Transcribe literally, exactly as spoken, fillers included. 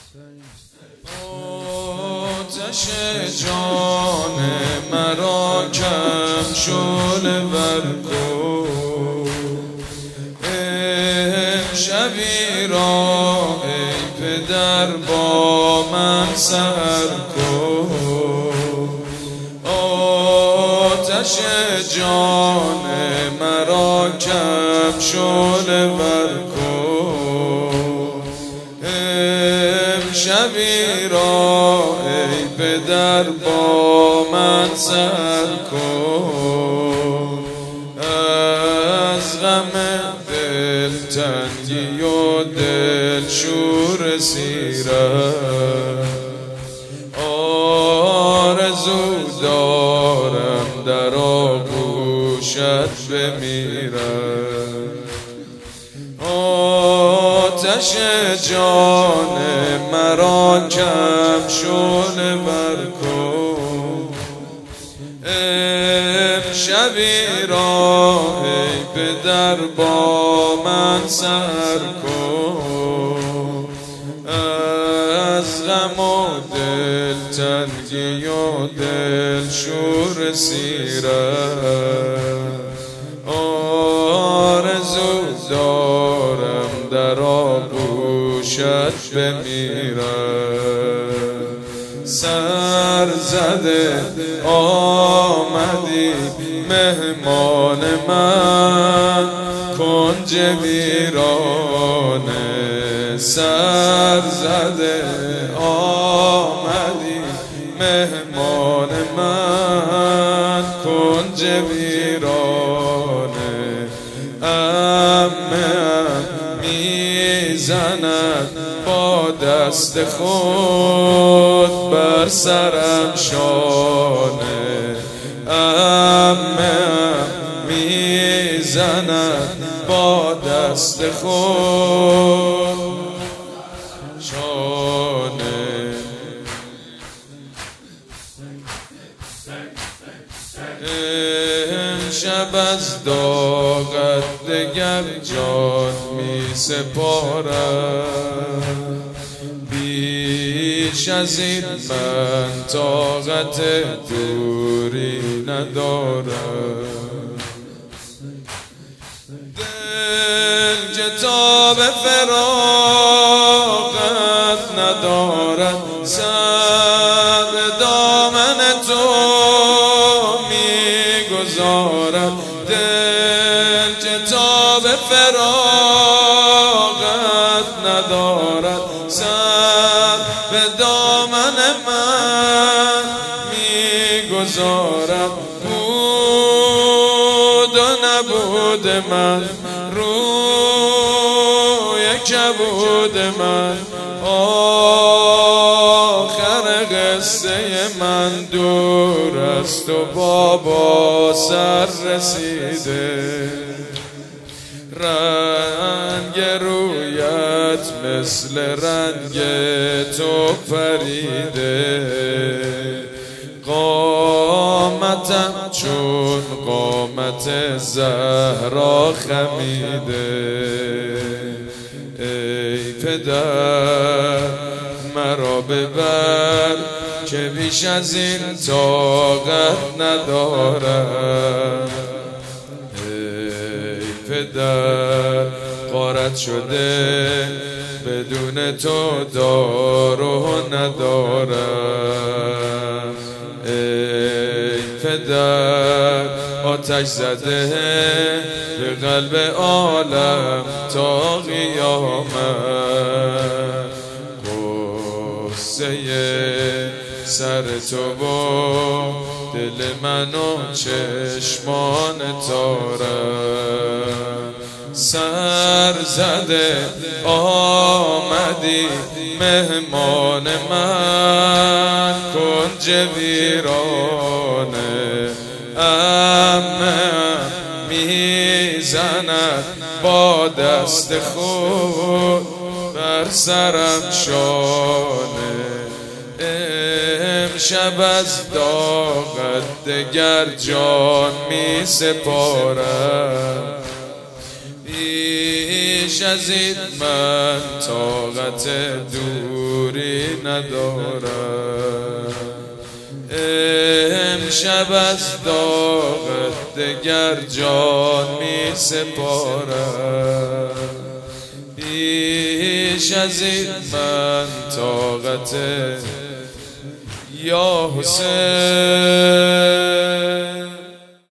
آتش جان مرا کم شعله ور کن، امشبی را ای پدر با من سحر کن. آتش جان مرا کم شعله ور کن، امشبی را ای پدر با من سحر کن. از غم دلتنگی و دلشور سیرت آرزو دارم در آغوشت بمیرم. آتش جان مرا کم شعله ور کن، امشبی را ای پدر با من سحر کن. از غم و دلتنگی و دلشور سیرت آرزو دارم در آغوشت بمیرم. سر زده آمدی مهمان من کنج ویرانه، سر زده آمدی مهمان من کنج ویرانه. عمه میزند با دست خود بر سرم شانه، عمه میزند با دست خود شانه. امشب از داغت دگر جان می سپارم، بیش از این من طاقت دوری ندارم. دل کتاب فراقت ندارد، سر به دامن تو میگذارد. دل کتاب فراقت ندارد، سر به دامن من میگذارد. بود و نبود من روی کبود من، آخر قصه من دور است و بابا سر رسیده. رنگ رویت مثل رنگ تو پریده، قامتم چون قامت زهرا خمیده. ای پدر مرا ببر که بیش از این طاقت ندارم. ای پدر غارت شده بدون تو دارو ندارم. ای پدر آتش زده به قلب عالم تا قیامت، قصه سر تو و دل من و چشمان تارم. سر زده آمدی مهمان من کنج ویرانه، عمه میزند با دست خود بر سرم شانه. امشب از داغت دگر جان می سپارم، بیش بیش از این من طاقت دوری ندارم. امشب از داغت دگر جان می سپارم. بیش از این من طاقت یا حسین